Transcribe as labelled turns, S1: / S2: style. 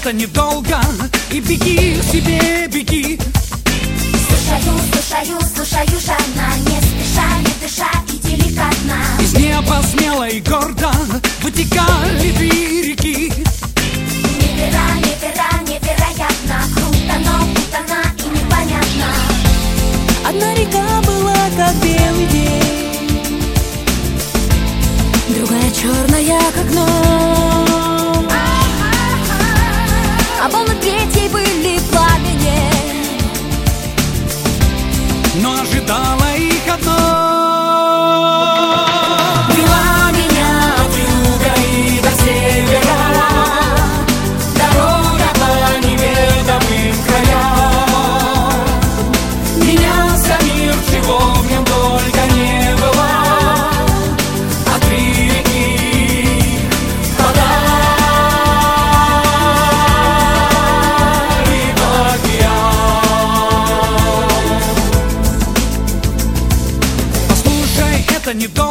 S1: это недолго, и беги себе, беги.
S2: Слушаю, жадно, не спеша, не дыша и деликатно.
S1: Из неба смело и гордо вытекали две реки.
S2: Невероятно, круто, но путано и непонятно.
S3: Одна река была как белый день, другая черная как ночь, а волны третьей были в пламени,
S1: но ожидала их одно.
S3: вела меня от юга и до севера дорога по неведомым краям. Менялся мир, чего в нем только не было, а три реки подали в океан.
S1: Послушай, это недолго,